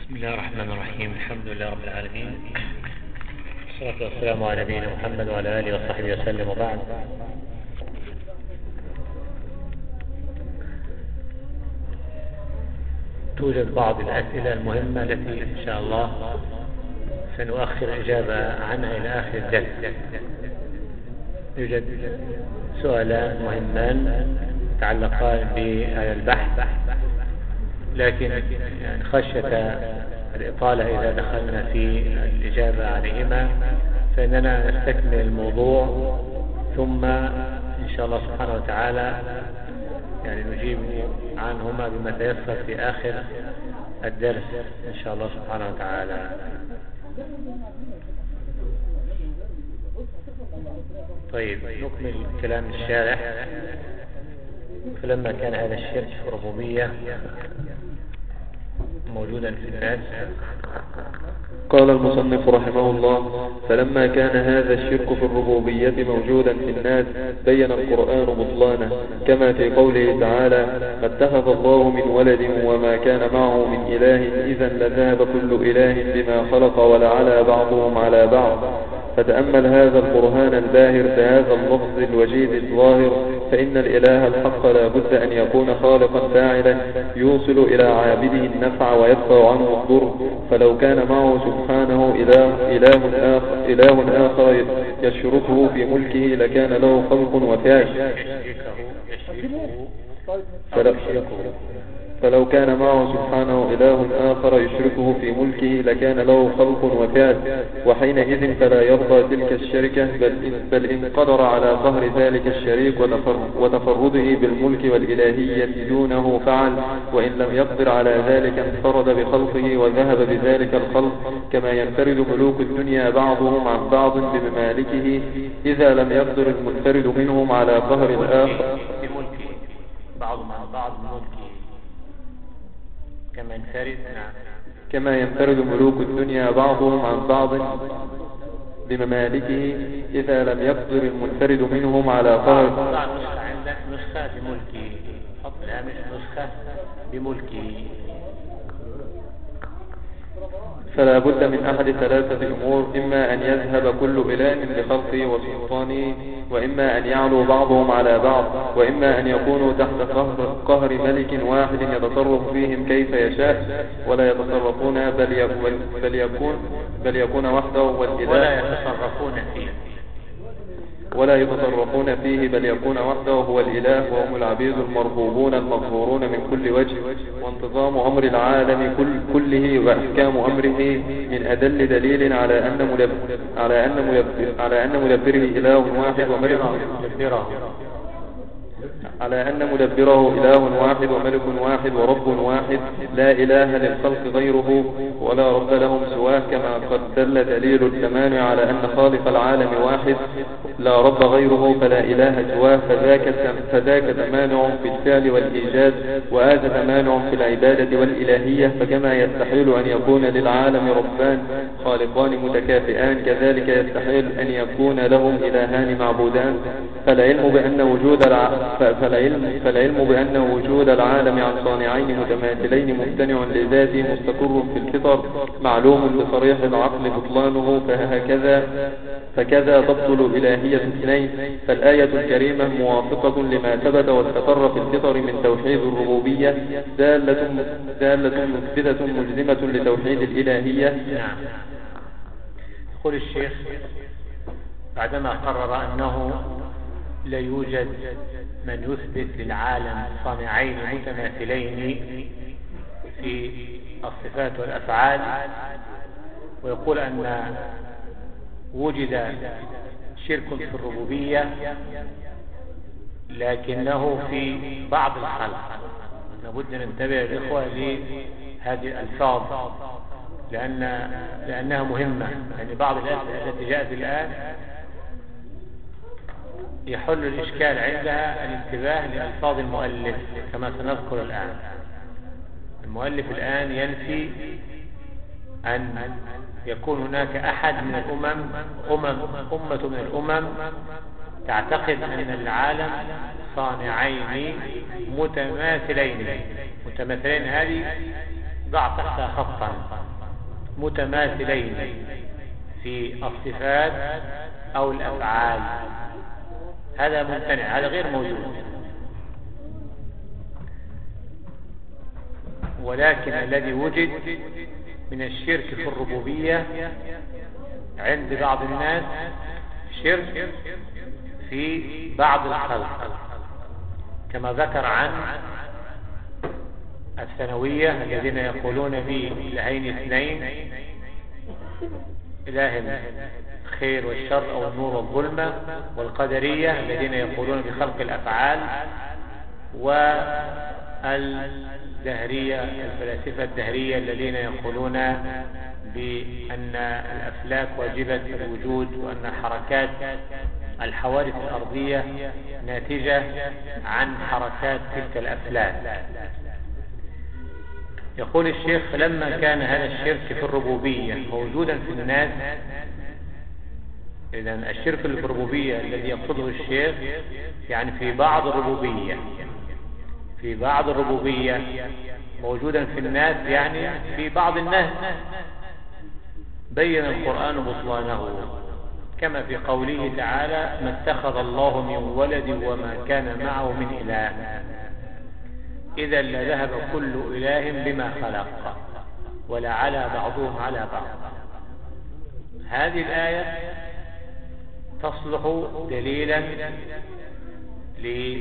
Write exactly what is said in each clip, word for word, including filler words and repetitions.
بسم الله الرحمن الرحيم. الحمد لله رب العالمين، والصلاة والسلام على نبينا محمد وعلى آله وصحبه وسلم، وبعد. توجد بعض الأسئلة المهمة التي إن شاء الله سنؤخر الإجابة عنها إلى آخر الدرس. يوجد سؤالان مهمان يتعلقان بهذا البحث، لكن يعني خشية الإطالة إذا دخلنا في الإجابة عليهما فإننا نستكمل الموضوع، ثم إن شاء الله سبحانه وتعالى يعني نجيب عنهما بما تيسر في آخر الدرس إن شاء الله سبحانه وتعالى. طيب، نكمل كلام الشارح. فلما كان هذا الشرك في الربوبية موجودا في الناس، قال المصنف رحمه الله: فلما كان هذا الشرك في الربوبية موجودا في الناس بين القرآن بطلانه، كما في قوله تعالى: ما اتخذ الله من ولد وما كان معه من إله إذا لذهب كل إله بما خلق ولعلى بعضهم على بعض. فتأمل هذا البرهان الباهر بهذا اللفظ الوجيد الظاهر، فإن الإله الحق لا بد أن يكون خالقا فاعلا يوصل إلى عابده النفع ويدفع عنه الضر. فلو كان معه سبحانه إله, إله, آخر, إله آخر يشركه في ملكه لكان له خلق وفعل. فلو, فلو كان معه سبحانه إله آخر يشركه في ملكه لكان له خلق وفعل، وحينئذ فلا يرضى تلك الشركة، بل, بل إن قدر على قهر ذلك الشريك وتفرده بالملك والإلهية دونه فعل، وإن لم يقدر على ذلك انفرد بخلقه وذهب بذلك الخلق، كما ينفرد ملوك الدنيا بعضهم عن بعض بممالكه إذا لم يقدر المنفرد منهم على قهر الآخر بعضهم عن بعض بملكه، كما ينفرد كما ينفرد ملوك الدنيا بعضهم عن بعض بممالكه إذا لم يقدر المنفرد منهم على قهر. عندك نسخة بملكه، حط الهامش نسخة بملكه. فلا بد من أحد ثلاثة أمور: إما أن يذهب كل إله بخلقه وسلطانه، وإما أن يعلو بعضهم على بعض، وإما أن يكونوا تحت قهر, قهر ملك واحد يتصرف فيهم كيف يشاء ولا يتصرفون، بل يكون بل يكون, بل يكون وحده والإله ولا يتصرفون فيه ولا يتصرفون فيه بل يكون وحده هو الإله، وهم العبيد المربوبون المغفورون من كل وجه. وانتظام أمر العالم كل كله وأحكام أمره من أدل دليل على أن مدبر على أن مدبر على أن مدبره إله واحد وملك على أن مدبره إله واحد وملك واحد ورب واحد، لا إله للخلق غيره ولا رب لهم سواه، كما قد دل دليل التمانع على أن خالق العالم واحد لا رب غيره فلا إله سواه، فذاك, فذاك تمانع في الفعل والإيجاد، وهذا تمانع في العبادة والإلهية. فكما يستحيل أن يكون للعالم ربان خالقان متكافئان، كذلك يستحيل أن يكون لهم إلهان معبودان. فالعلم بأن وجود الع... فالعلم, فالعلم بأن وجود العالم عن صانعين متماثلين ممتنع لذاته مستقر في الفطر معلوم بصريح العقل بطلانه، فهكذا فكذا تبطل إلهية اثنين. فالآية الكريمة موافقة لما ثبت واستقر في الفطر من توحيد الربوبية، دالة, دالة مثبتة مجزمة لتوحيد الإلهية. نعم. يقول الشيخ بعدما قرر أنه لا يوجد من يثبت للعالم صانعين متماثلين في الصفات والأفعال، ويقول أن وجد شرك في الربوبية لكنه في بعض الخلق. لابد أن ننتبه الإخوة لهذه الألفاظ لأن لأنها مهمة، يعني بعض الأسئلة التي جاءت الآن يحل الإشكال عندها الانتباه لألفاظ المؤلف كما سنذكر الآن. المؤلف الآن ينفي أن يكون هناك أحد من الأمم أمم أمة من الأمم تعتقد أن العالم صانعين متماثلين. متماثلين هذه ضع تحتها خطا متماثلين في الصفات أو الأفعال، هذا ممتنع، هذا غير موجود. ولكن الذي وجد من الشرك في الربوبية عند بعض الناس شرك في بعض الخلق، كما ذكر عن الثانوية الذين يقولون بإلهين اثنين، إله الخير والشر أو النور والظلمة، والقدرية الذين يقولون بخلق الأفعال، والدهرية الفلاسفة الدهرية الذين يقولون بأن الأفلاك واجبة الوجود، وأن حركات الحوادث الأرضية ناتجة عن حركات تلك الأفلاك. يقول الشيخ: فلما كان هذا الشرك في الربوبية موجودا في الناس، إذن الشرك في الربوبية الذي يقصده الشيخ يعني في بعض الربوبية، في بعض الربوبية موجودا في الناس، يعني في بعض الناس، بين القرآن بطلانه، كما في قوله تعالى: ما اتخذ الله من ولد وما كان معه من إله إذا لذهب كل إله بما خلق ولعلى بعضهم على بعض. هذه الآية تصلح دليلا ل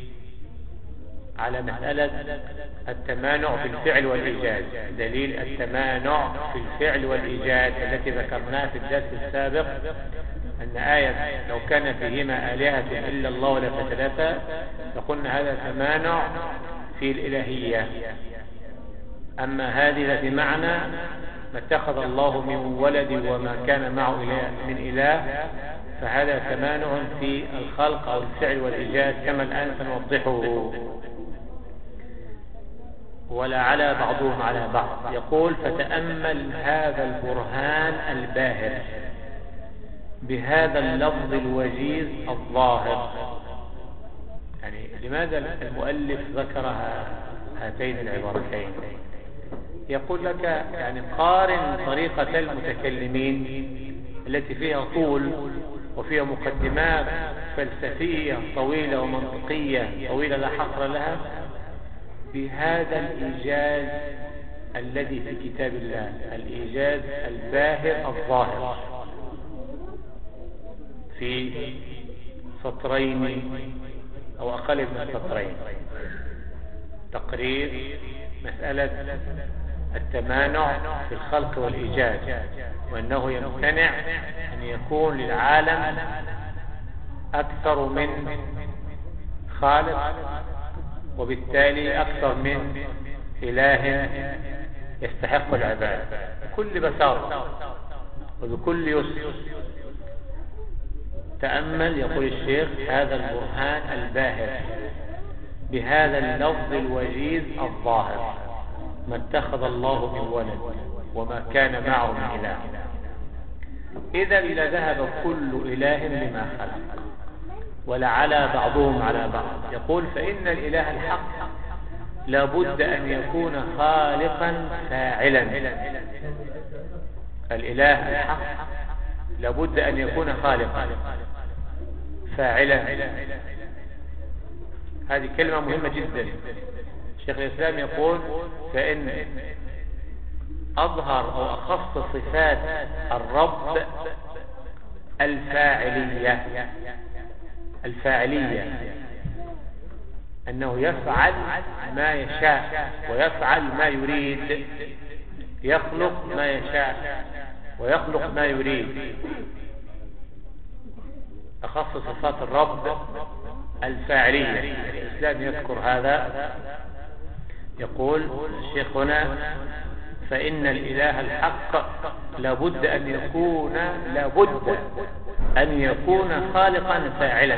على مسألة التمانع في الفعل والإيجاد، دليل التمانع في الفعل والإيجاد التي ذكرناها في الدرس السابق، أن آية لو كان فيهما آلهة إلا الله ولا فسدتا، فقلنا هذا تمانع في الإلهية. أما هذه التي معنى ما اتخذ الله من ولد وما كان معه من إله، فهذا تمانع في الخلق أو الفعل والإيجاد كما الآن سنوضحه. ولا على بعضهم على بعض. يقول: فتأمل هذا البرهان الباهر بهذا اللفظ الوجيز الظاهر. يعني لماذا المؤلف ذكرها هاتين العبارتين؟ يقول لك يعني قارن طريقة المتكلمين التي فيها طول وفيها مقدمات فلسفية طويلة ومنطقية طويلة لا حصر لها، بهذا الإيجاز الذي في كتاب الله، الإيجاز الباهر الظاهر، في سطرين أو أقل من سطرين، تقرير مسألة التمانع في الخلق والإيجاد، وأنه يمتنع أن يكون للعالم أكثر من خالق، وبالتالي أكثر من إله يستحق العبادة بكل بساطة وبكل يسر. تأمل، يقول الشيخ، هذا البرهان الباهر بهذا اللفظ الوجيز الظاهر: ما اتخذ الله من ولد وما كان معه من إله إذا لذهب كل إله بما خلق ولعلى بعضهم على بعض. يقول: فإن الإله الحق لابد أن يكون خالقا فاعلا. الإله الحق لابد أن يكون خالقا فاعلا. هذه كلمة مهمة جدا. شيخ الإسلام يقول: فإن أظهر أو أخص صفات الرب الفاعلية، الفاعلية أنه يفعل ما يشاء ويفعل ما يريد، يخلق ما يشاء ويخلق ما يريد. أخص صفات الرب الفاعلية. الإسلام يذكر هذا، يقول الشيخ هنا: فإن الإله الحق لابد أن يكون لابد أن يكون خالقا فاعلا،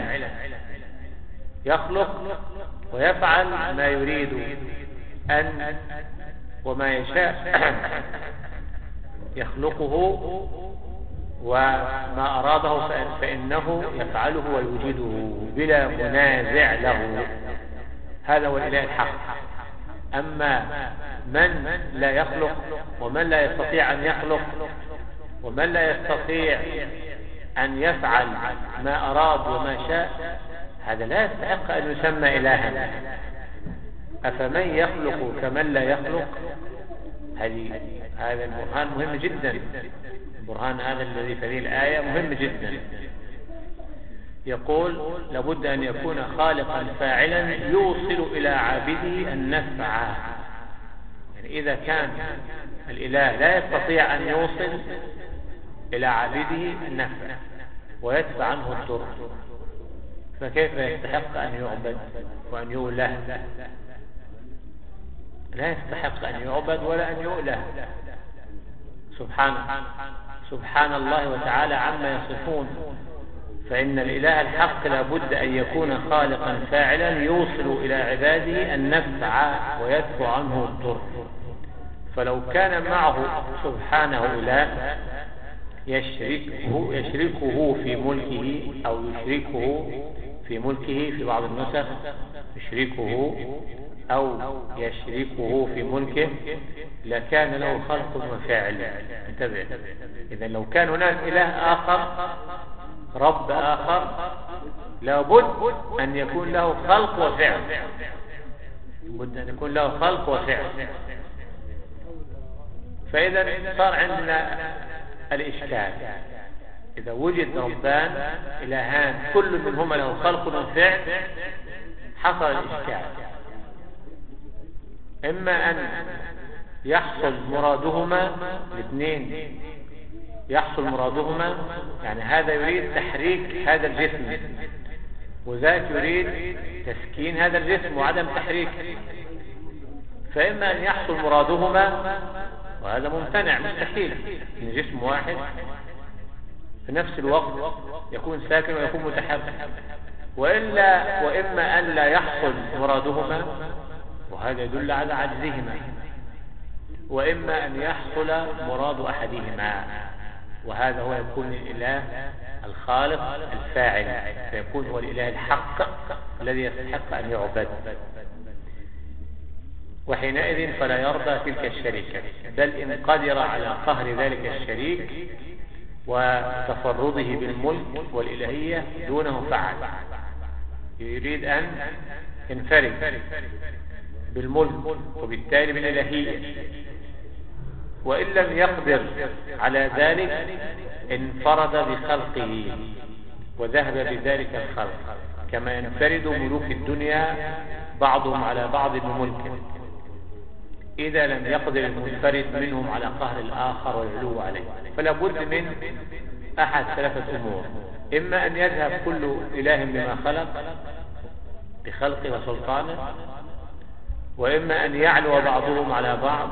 يخلق ويفعل ما يريد أن وما يشاء يخلقه، وما أراده فإنه يفعله ويوجده بلا منازع له. هذا هو الإله الحق. أما من لا يخلق ومن لا يستطيع أن يخلق ومن لا يستطيع أن يفعل ما أراد وما شاء، هذا لا يستحق أن يسمى إلها. أفمن يخلق كمن لا يخلق؟ هذه هذا البرهان مهم جدا. البرهان هذا الذي في هذه الآية مهم جدا. يقول لابد أن يكون خالقا فاعلا يوصل إلى عابده النفع. يعني إذا كان الإله لا يستطيع أن يوصل إلى عابده النفع ويدفع عنه الضر، فكيف يستحق أن يعبد وأن يؤله؟ لا يستحق أن يعبد ولا أن يؤله. سبحان سبحان الله وتعالى عما يصفون. فإن الإله الحق لابد أن يكون خالقا فاعلا يوصل إلى عباده النفع ويدفع عنه الضر. فلو كان معه سبحانه إله يشركه, يشركه في ملكه أو يشركه في ملكه، في بعض النسخ يشركه أو يشركه في ملكه، لكان له خلق وفاعل. انتبه، إذا لو كان هناك إله آخر، رب آخر، لابد أن يكون له خلق وفعل، لابد أن يكون له خلق وفعل. فإذا صار عندنا الإشكال، إذا وجد ربان إلهان كل منهما له خلق وفعل حصل الإشكال. إما أن يحصل مرادهما الاثنين، يحصل مرادهما، يعني هذا يريد تحريك هذا الجسم وذاك يريد تسكين هذا الجسم وعدم تحريكه، فإما أن يحصل مرادهما، وهذا ممتنع مستحيل إن جسم واحد في نفس الوقت يكون ساكن ويكون متحرك، وإلا وإما أن لا يحصل مرادهما، وهذا يدل على عجزهما، وإما أن يحصل مراد أحدهما، وهذا هو يكون الإله الخالق الفاعل، فيكون هو الإله الحق الذي يستحق أن يعبد. وحينئذ فلا يرضى تلك الشركة، بل إن قدر على قهر ذلك الشريك وتفرضه بالملك والإلهية دونه فعل. يريد أن ينفرد بالملك وبالتالي بالإلهية، وإن لم يقدر على ذلك انفرد بخلقه وذهب بذلك الخلق، كما ينفرد ملوك الدنيا بعضهم على بعض بملك إذا لم يقدر المنفرد منهم على قهر الآخر والعلو عليه. فلا بد من أحد ثلاثة أمور: إما أن يذهب كل إله بما خلق بخلقه وسلطانه، وإما أن يعلو بعضهم على بعض،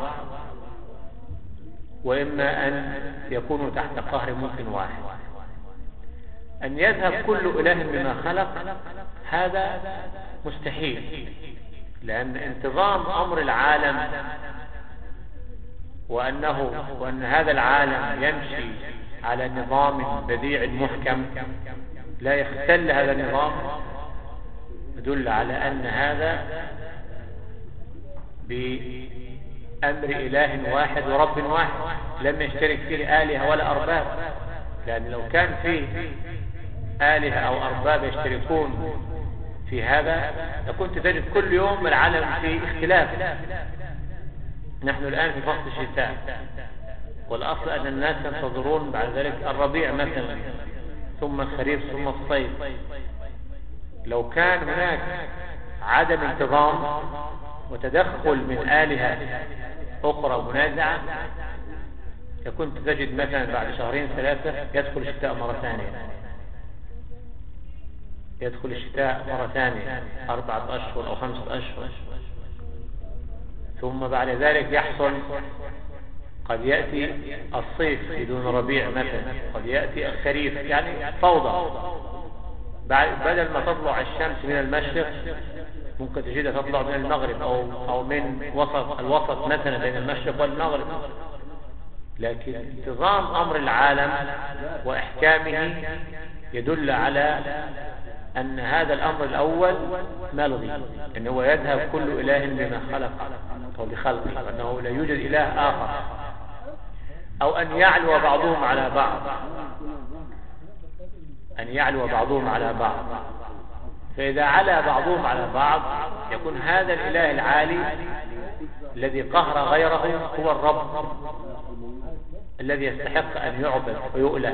وإما أن يكونوا تحت قهر ملك واحد. أن يذهب كل إله بما خلق هذا مستحيل، لأن انتظام أمر العالم وأنه وأن هذا العالم يمشي على نظام بديع محكم لا يختل هذا النظام يدل على أن هذا بأمر إله واحد ورب واحد لم يشترك فيه آلهة ولا أرباب. لأن لو كان فيه آلهة أو أرباب يشتركون في هذا لكنت تجد كل يوم العالم في اختلاف. نحن الآن في فصل الشتاء، والأصل أن الناس ينتظرون بعد ذلك الربيع مثلا، ثم الخريف، ثم الصيف. لو كان هناك عدم انتظام وتدخل من آلهة أخرى منازعة لكنت تجد مثلا بعد شهرين ثلاثة يدخل الشتاء مرة ثانية، يدخل الشتاء مرة ثانية أربعة أشهر أو خمسة أشهر، ثم بعد ذلك يحصل قد يأتي الصيف بدون ربيع مثلا، قد يأتي الخريف، يعني فوضى. بدل ما تطلع الشمس من المشرق ممكن تجدها تطلع من المغرب أو أو من وسط الوسط مثلا بين المشرق والمغرب. لكن انتظام أمر العالم وإحكامه يدل على أن هذا الأمر الأول ملغي، أنه يذهب كل إله بما خلق أو بخلقه، أنه لا يوجد إله آخر، أو أن يعلو بعضهم على بعض، أن يعلو بعضهم على بعض. فإذا علا بعضهم على بعض يكون هذا الإله العالي الذي قهر غيره هو الرب الذي يستحق أن يعبد ويؤله،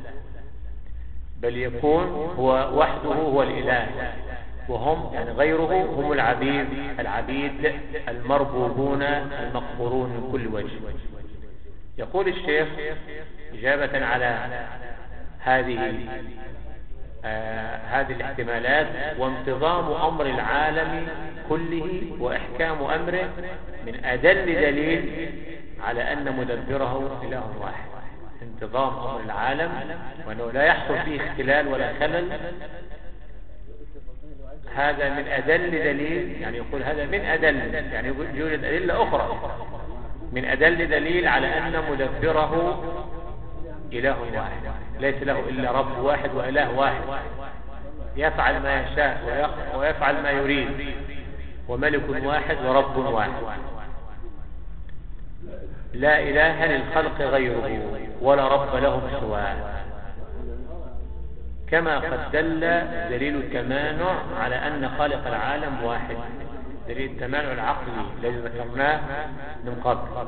بل يكون هو وحده هو الإله، وهم يعني غيره هم العبيد العبيد المربوبون المقهورون من كل وجه. يقول الشيخ إجابة على هذه آه هذه الاحتمالات: وانتظام أمر العالم كله وإحكام أمره من أدل دليل على أن مدبره إله واحد. انتظام أمر العالم وأنه لا يحصل فيه اختلال ولا خلل، هذا من أدل دليل، يعني يقول هذا من أدل، يعني يوجد أدلة أخرى من أدل دليل على أن مدبره إله واحد، ليس له إلا رب واحد وإله واحد يفعل ما يشاء ويفعل ما يريد، وملك واحد ورب واحد، لا إله للخلق غيره ولا رب لهم سواه. كما قد دل دليل التمانع على أن خالق العالم واحد، دليل التمانع العقلي الذي ذكرناه من قبل،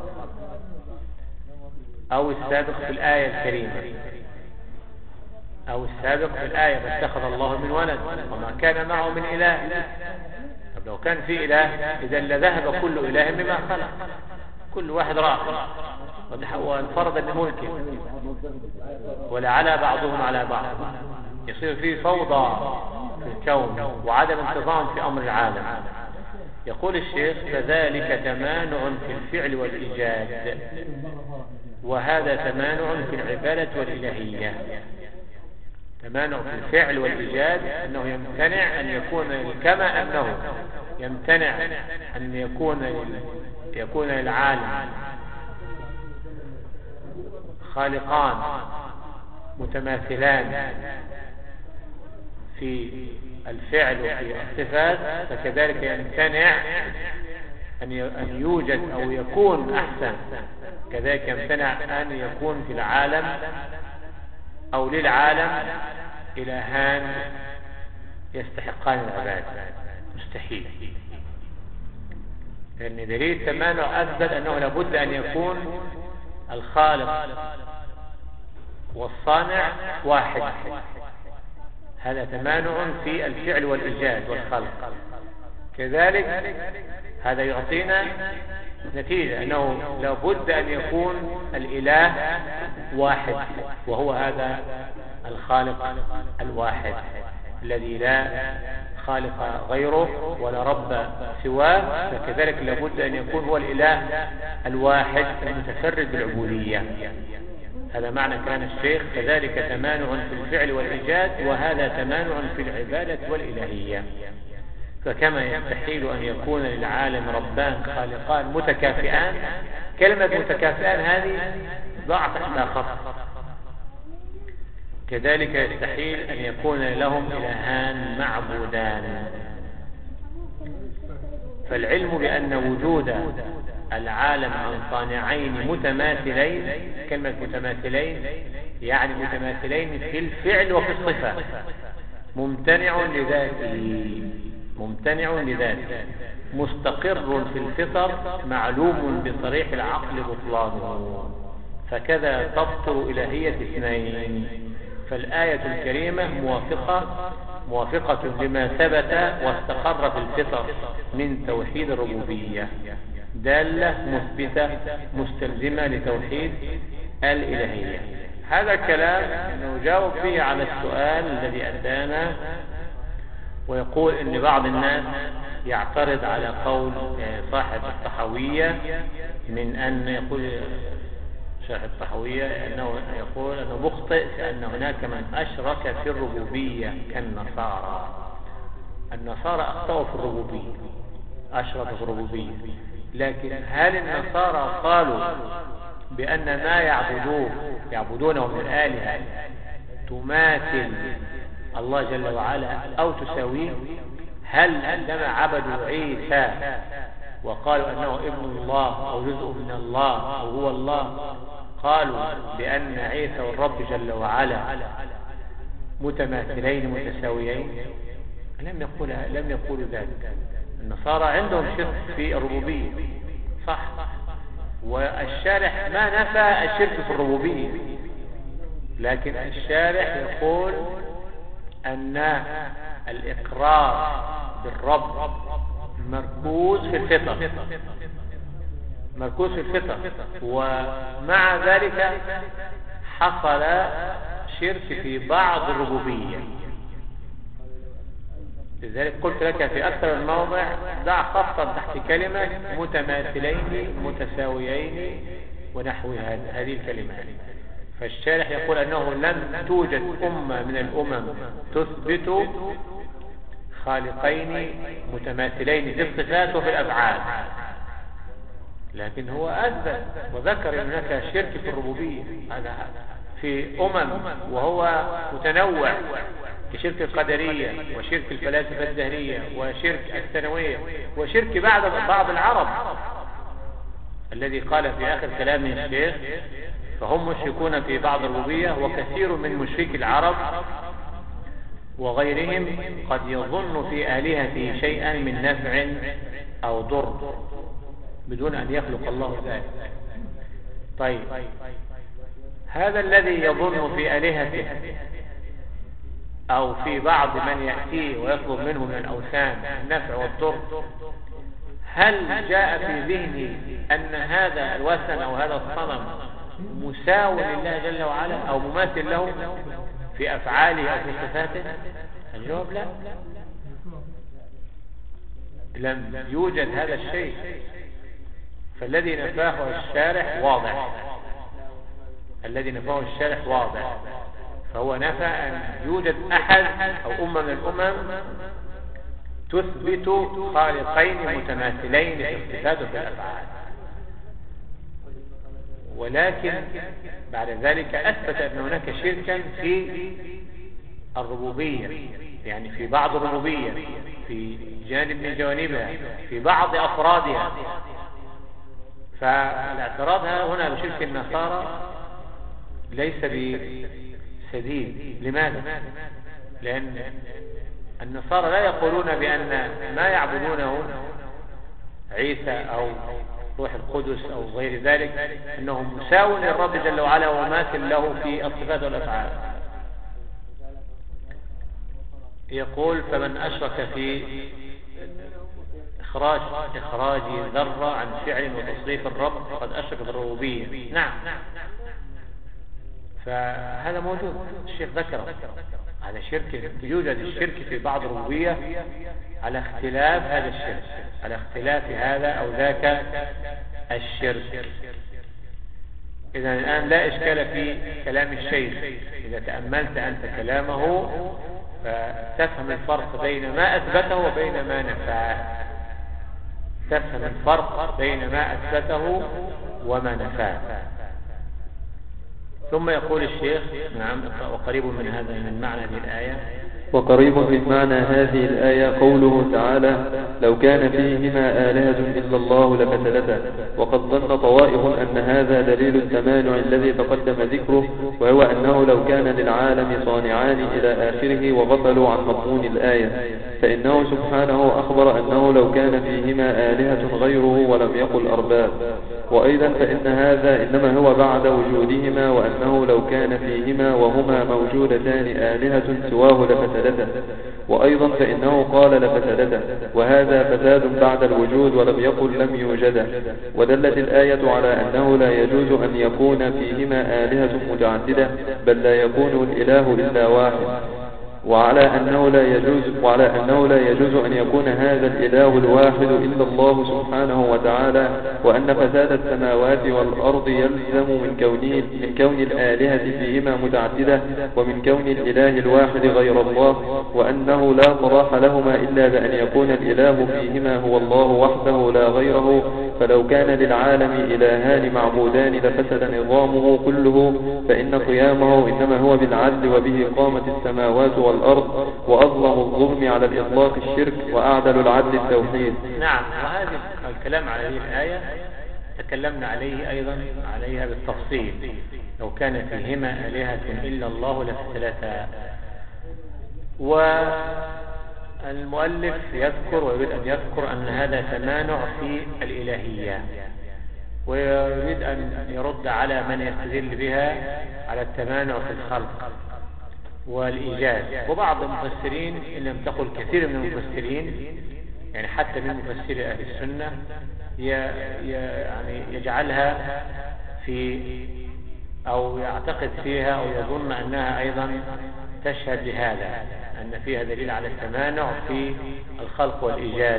أو السابق في الآية الكريمة، أو السابق في الآية: فاتخذ الله من ولد وما كان معه من إله. طب لو كان في إله إذا لذهب كل إله بما خلق، كل واحد راح وانفرد بملكه، ولا على بعضهم على بعض، يصير فيه فوضى في الكون وعدم انتظام في أمر العالم. يقول الشيخ: فذلك تمانع في الفعل والإيجاد، وهذا تمانع في العبادة والإلهية. تمانع في الفعل والإيجاد أنه يمتنع أن يكون، كما أنه يمتنع أن يكون يكون العالم خالقان متماثلان في الفعل وفي الصفات، فكذلك يمتنع أن يوجد أو يكون أحسن، كذلك يمتنع أن يكون في العالم أو للعالم إلهان يستحقان العبادة، مستحيل. لأن دليل التمانع أثبت أنه لابد أن يكون الخالق والصانع واحد، هذا تمانع في الفعل والإيجاد والخلق. كذلك هذا يعطينا نتيجة أنه لابد أن يكون الإله واحد، وهو هذا الخالق الواحد الذي لا خالق غيره ولا رب سواه، فكذلك لابد أن يكون هو الإله الواحد المتفرد بالعبودية. هذا معنى كلام الشيخ: كذلك تمانع في الفعل والإيجاد، وهذا تمانع في العبادة والإلهية. فكما يستحيل أن يكون للعالم ربان خالقان متكافئان، كلمة متكافئان هذه ضعف آخر، كذلك يستحيل أن يكون لهم إلهان معبودان. فالعلم بأن وجود العالم عن صانعين متماثلين، كلمة متماثلين يعني متماثلين في الفعل وفي الصفة، ممتنع لذاته ممتنع لذاته مستقر في الفطر، معلوم بصريح العقل بطلانه. فكذا تبطل إلهية اثنين. فالآية الكريمة موافقة موافقة لما ثبت واستقر في الفطر من توحيد الربوبية، دالة مثبتة مستلزمة لتوحيد الإلهية. هذا الكلام نجاوب فيه على السؤال الذي أتانا، ويقول إن بعض الناس يعترض على قول صاحب الطحاوية من أن يقول صاحب الطحاوية أنه يقول أنه مخطئ، أن هناك من أشرك في الربوبية كالنصارى. النصارى أخطأوا في الربوبية، أشركوا في الربوبية، لكن هل النصارى قالوا بأن ما يعبدوه يعبدونه من الآلهة تماثل الله جل وعلا أو تساويه؟ هل عندما عبدوا عيسى وقالوا أنه ابن الله أو جزء من الله أو هو الله، قالوا بأن عيسى والرب جل وعلا متماثلين متساويين، لم يقول لم يقولوا ذلك. النصارى عندهم شرك في الربوبية صح، والشارح ما نفى الشرك في الربوبية، لكن الشارح يقول أن الإقرار بالرب مركوز في الفطر، مركوز في الفطر، ومع ذلك حصل شرك في بعض الربوبية. لذلك قلت لك في أكثر من موضع ضع خطا تحت كلمة متماثلين متساويين ونحو هذه الكلمات. فالشارح يقول أنه لم توجد أمة من الأمم تثبت خالقين متماثلين في الصفات وفي الأفعال، لكن هو أثبت وذكر أن هناك شرك في الربوبية هذا في أمم وهو متنوع، كشرك القدرية وشرك الفلاسفة الدهرية وشرك الثانوية وشرك بعض بعض العرب الذي قال في آخر كلامه الشيخ فهم مشركون في بعض الربوبية، وكثير من مشرك العرب وغيرهم قد يظن في آلهته شيئا من نفع أو ضر بدون أن يخلق الله ذلك. طيب هذا الذي يظن في آلهته أو في بعض من يأتيه ويطلب منه من الأوثان النفع والضر، هل جاء في ذهنه أن هذا الوثن أو هذا الصنم مساو لله جل وعلا أو مماثل له في أفعاله أو في صفاته؟ الجواب لا، لم يوجد هذا الشيء. فالذي نفاه الشارح واضح، الذي نفاه الشارح واضح، فهو نفى أن يوجد أحد أو أمة من الأمم تثبت خالقين متماثلين في الصفات وفي الأفعال، ولكن بعد ذلك أثبت أن هناك شركا في الربوبية، يعني في بعض الربوبية في جانب من جوانبها في بعض أفرادها. فالاعتراض هنا بشرك النصارى ليس بسديد. لماذا؟ لأن النصارى لا يقولون بأن ما يعبدونه عيسى أو روح القدس أو غير ذلك أنه مساو للرب جل وعلا وماثل له في الصفات والأفعال. يقول فمن أشرك في إخراج إخراج ذرة عن فعل وتصريف الرب فقد أشرك بالربوبية. نعم، فهذا موجود، الشيخ ذكره، هذا شرك، يوجد الشرك في بعض الربوبية على اختلاف هذا الشرك، على اختلاف هذا أو ذاك الشرك. إذا الآن لا إشكال في كلام الشيخ، إذا تأملت أنت كلامه فتفهم الفرق بين ما أثبته وبين ما نفاه، تفهم الفرق بين ما أثبته وما نفاه. ثم يقول الشيخ نعم وقريب من هذا من معنى هذه الآية، وقريب من معنى هذه الآية قوله تعالى لو كان فيهما آلهة إلا الله لفسدتا. وقد ظن طوائف أن هذا دليل التمانع الذي تقدم ذكره، وهو أنه لو كان للعالم صانعان إلى آخره وغفلوا عن مضمون الآية، فإنه سبحانه أخبر أنه لو كان فيهما آلهة غيره ولم يقل أرباب. وأيضا فإن هذا إنما هو بعد وجودهما، وأنه لو كان فيهما وهما موجودتان آلهة سواه لفسدتا. وأيضا فإنه قال لفسدتا، وهذا فساد بعد الوجود ولم يقل لم يوجدا. ودلت الآية على أنه لا يجوز أن يكون فيهما آلهة متعددة، بل لا يكون الإله إلا واحد. وعلى أنه لا يجوز وعلى أنه لا يجوز أن يكون هذا الإله الواحد إلا الله سبحانه وتعالى، وأن فساد السماوات والأرض يلزم من كون من كون الآلهة فيهما متعددة، ومن كون الإله الواحد غير الله، وأنه لا صلاح لهما إلا بأن يكون الإله فيهما هو الله وحده لا غيره، فلو كان للعالم إلهان معبودان لفسد نظامه كله، فإن قيامه إنما هو بالعدل وبه قامت السماوات والأرض، وأظلم الظلم على الإطلاق الشرك، وأعدل العدل التوحيد. نعم، وهذا الكلام على هذه الآية تكلمنا عليه أيضا عليها بالتفصيل. لو كان فيهما آلهة إلا الله لفسدتا. والمؤلف يذكر ويريد أن يذكر أن هذا تمانع في الإلهية، ويريد أن يرد على من يستدل بها على التمانع في الخلق والإيجاد. وبعض المفسرين إن لم تقل كثير من المفسرين، يعني حتى من مفسري أهل السنة، يعني يجعلها في أو يعتقد فيها أو يظن أنها أيضا تشهد بهذا، أن فيها دليل على التمانع في الخلق والإيجاد.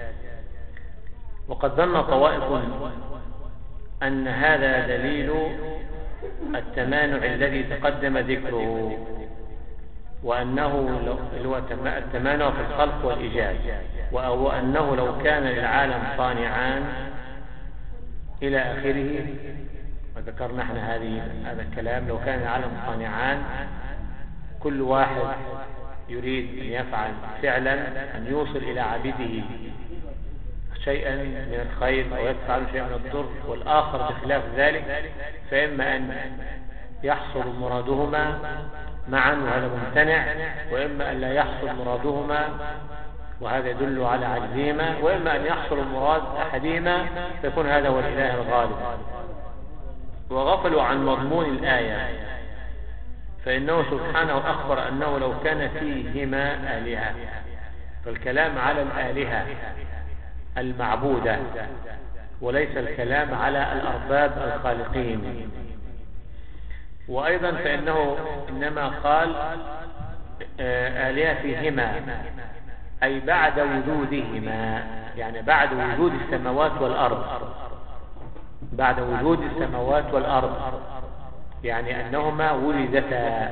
وقد ظن طوائف أن هذا دليل التمانع الذي تقدم ذكره، وأنه هو التمانع في الخلق والإيجاد، وأنه لو كان للعالم صانعان إلى آخره. وذكرنا احنا هذه هذا الكلام. لو كان العالم صانعان، كل واحد يريد أن يفعل فعلا، أن يوصل إلى عبيده شيئا من الخير أو يدفع شيئا من الضر، والآخر بخلاف ذلك، فإما أن يحصل مرادهما معا وهذا ممتنع، وإما أن لا يحصل مرادهما وهذا يدل على عجزهما، وإما أن يحصل مراد أحدهما فيكون هذا هو الإله الغالب. وغفلوا عن مضمون الآية، فإنه سبحانه أخبر أنه لو كان فيهما آلهة، فالكلام على الآلهة المعبودة وليس الكلام على الأرباب الخالقين. وأيضا فإنه إنما قال آلهة فيهما أي بعد وجودهما، يعني بعد وجود السماوات والأرض، بعد وجود السماوات والأرض، يعني أنهما ولدتا.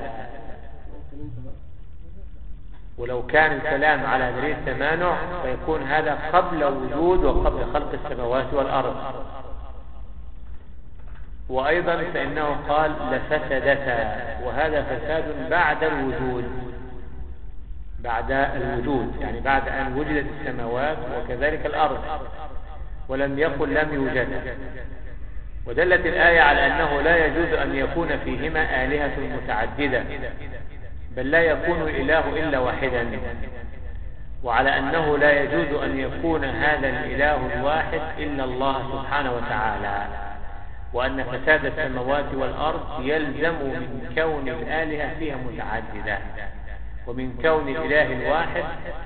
ولو كان الكلام على دليل التمانع فيكون هذا قبل وجود وقبل خلق السماوات والأرض. وأيضا فإنه قال لفسدتا، وهذا فساد بعد الوجود، بعد الوجود يعني بعد أن وجدت السماوات وكذلك الأرض، ولم يقل لم يوجد. ودلت الآية على أنه لا يجوز أن يكون فيهما آلهة متعددة، بل لا يكون الإله إلا واحدا، وعلى أنه لا يجوز أن يكون هذا الإله الواحد إلا الله سبحانه وتعالى، وأن فساد السماوات والأرض يلزم من كون الآلهة فيها متعددة، ومن كون الإله الواحد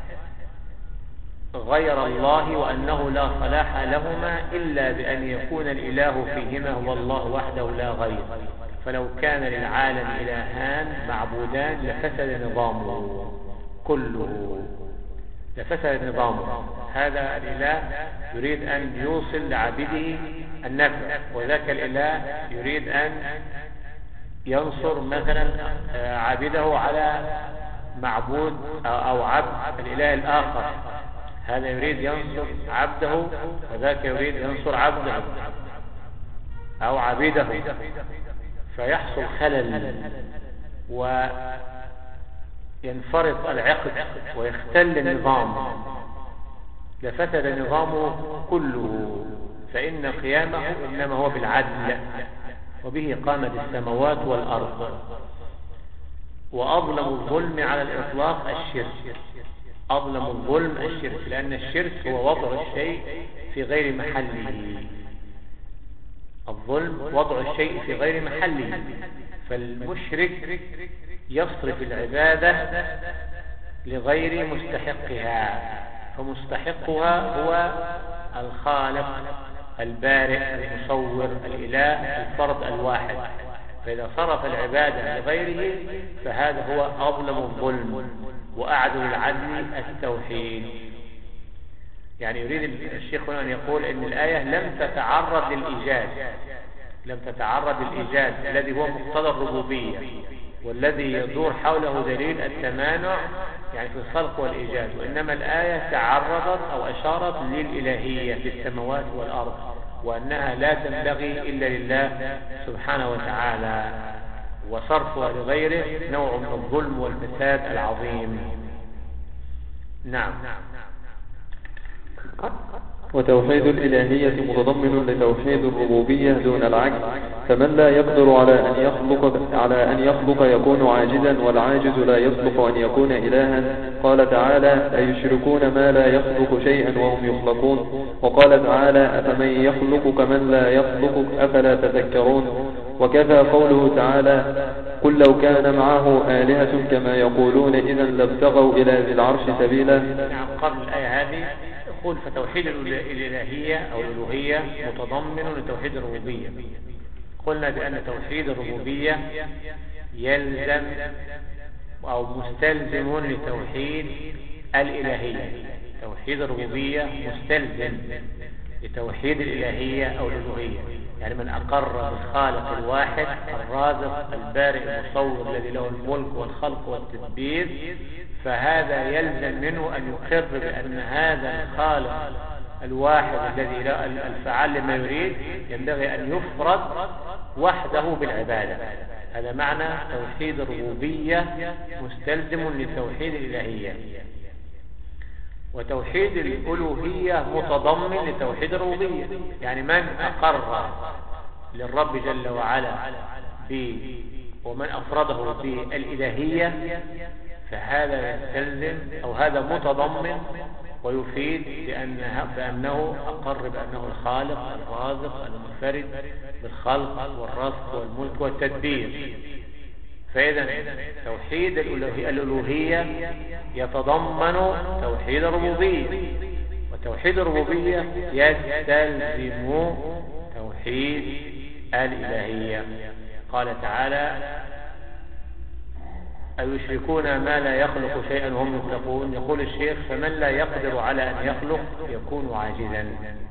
غير الله، وأنه لا صلاح لهما إلا بأن يكون الإله فيهما هو الله وحده لا غير. فلو كان للعالم إلهان معبودان لفسد نظامه كله، لفسد نظامه. هذا الإله يريد أن يوصل لعبده النفع، وذاك الإله يريد أن ينصر مثلا عبده على معبود أو عبد الإله الآخر. هذا يريد ينصر عبده وذاك يريد ينصر عبده أو عبيده، فيحصل خلل وينفرط العقد ويختل النظام، لفسد نظامه كله. فإن قيامه إنما هو بالعدل، وبه قامت السماوات والأرض. وأظلم الظلم على الإطلاق الشرك، أظلم الظلم الشرك، لأن الشرك هو وضع الشيء في غير محله. الظلم وضع الشيء في غير محله، فالمشرك يصرف العبادة لغير مستحقها، فمستحقها هو الخالق البارئ المصور الإله الفرد الواحد. فإذا صرف العبادة لغيره فهذا هو أظلم الظلم وأعدل العدل التوحيد. يعني يريد الشيخ هنا أن يقول إن الآية لم تتعرض للإيجاد، لم تتعرض للإيجاد الذي هو مقتضى الربوبية، والذي يدور حوله دليل التمانع يعني في الخلق والإيجاد، وإنما الآية تعرضت أو أشارت للإلهية في السماوات والأرض، وأنها لا تنبغي إلا لله سبحانه وتعالى، وصرفها لغيره نوع من الظلم والفساد العظيم. نعم. وتوحيد الإلهية متضمن لتوحيد الربوبية دون العجز، فمن لا يقدر على أن يخلق على أن يخلق يكون عاجزا، والعاجز لا يصلح أن يكون إلها. قال تعالى: أيشركون ما لا يخلق شيئا وهم يخلقون. وقال تعالى: أفمن يخلق كمن لا يخلق أفلا تذكرون. وكذا قوله تعالى: قل لو كان معه آلهة كما يقولون إذا لابتغوا إلى ذي العرش سبيلا. نعم. قبل الآية هذه يقول فتوحيد الإلهية أو الألوهية متضمن لتوحيد الربوبية. قلنا بأن توحيد الربوبية يلزم أو مستلزم لتوحيد الإلهية. توحيد الربوبية مستلزم لتوحيد الإلهية أو الألوهية، يعني من أقر بالخالق الواحد الرازق البارئ المصور الذي له الملك والخلق والتدبير، فهذا يلزم منه أن يقر بأن هذا الخالق الواحد الذي لا الفعال لما يريد ينبغي أن يفرد وحده بالعبادة. هذا معنى توحيد الربوبية مستلزم لتوحيد الإلهية. وتوحيد الألوهية متضمن لتوحيد الربوبية، يعني من أقر للرب جل وعلا ب ومن أفرده بالإلهية فهذا يستلزم أو هذا متضمن ويفيد بأنه, بأنه أقر بأنه الخالق الرازق المنفرد بالخلق والرزق والملك والتدبير. فإذا توحيد الألوهية يتضمن توحيد الربوبية، وتوحيد الربوبية يستلزم توحيد الإلهية. قال تعالى: أيشركون ما لا يخلق شيئا وهم يخلقون. يقول الشيخ: فمن لا يقدر على أن يخلق يكون عاجزا،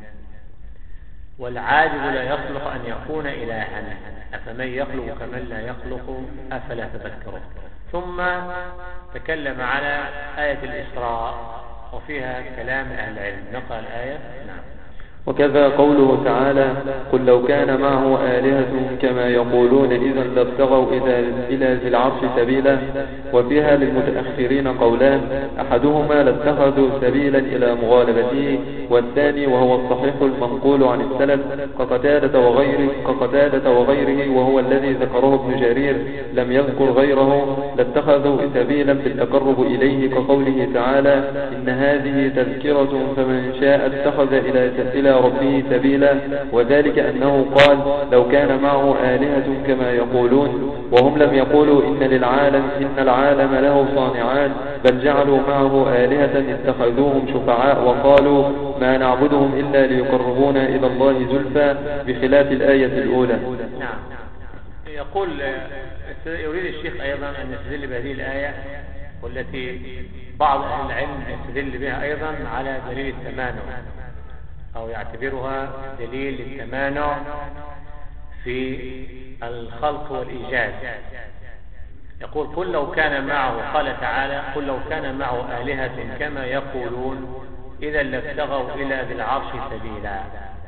والعاجز لا يصلح أن يكون إلها. أفمن يخلق كمن لا يخلق أفلا تذكرون. ثم تكلم على آية الإسراء وفيها كلام أهل العلم. نقرأ الآية. نعم. وكذا قوله تعالى: قل لو كان معه آلهة كما يقولون إذا لابتغوا إلى ذي العرش سبيلا. وفيها للمتأخرين قولان: أحدهما لاتخذوا سبيلا إلى مغالبته، والثاني وهو الصحيح المنقول عن السلف كقتادة وغيره, كقتادة وغيره وهو الذي ذكره ابن جرير لم يذكر غيره، لاتخذوا سبيلا بالتقرب إليه، كقوله تعالى: إن هذه تذكرة فمن شاء اتخذ إلى ربه سبيلا. وذلك أنه قال: لو كان معه آلهة كما يقولون، وهم لم يقولوا إن للعالم إن العالم له صانعان، بل جعلوا معه آلهة اتخذوهم شفعاء وقالوا ما نعبدهم إلا ليقربونا إلى الله زلفى، بخلاف الآية الأولى. نعم. يقول يريد الشيخ أيضا أن يستدل بهذه الآية، والتي بعض أهل العلم يستدل بها أيضا على دليل التمانع، أو يعتبرها دليل للتمانع في الخلق والإيجاد. يقول: قل لو كان معه، قال تعالى: قل لو كان معه آلهة كما يقولون إذا لابتغوا إلى ذي العرش سبيلا.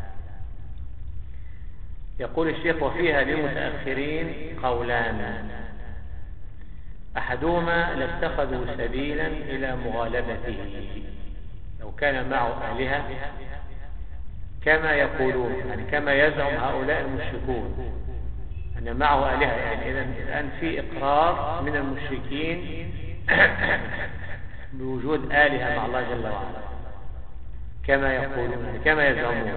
يقول الشيخ: وفيها للمتأخرين قولان: أحدهما لاتخذوا سبيلا إلى مغالبته. لو كان معه آلهة كما يقولون، يعني كما يزعم هؤلاء المشركون أن معه آلهة، يعني إذن الآن في إقرار من المشركين بوجود آلهة مع الله جل وعلا كما يقولون، يعني كما يزعمون.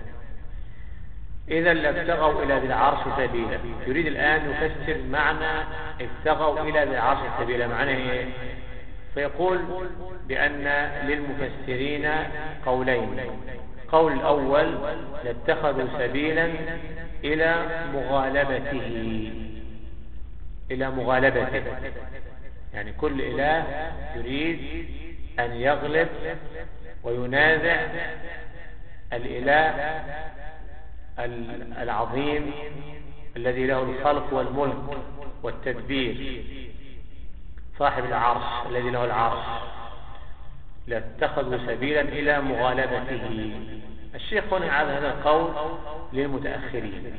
إذا لابتغوا إلى ذي العرش سبيلا. يريد الآن يفسر معنى ابتغوا إلى ذي العرش سبيلا معناه إيه؟ فيقول بأن للمفسرين قولين: قول الأول لاتخذوا سبيلا إلى مغالبته، إلى مغالبته، يعني كل إله يريد أن يغلب وينازع الإله العظيم الذي له الخلق والملك والتدبير صاحب العرش الذي له العرش لاتخذوا سبيلا إلى مغالبته. الشيخ هنا على هذا القول للمتأخرين،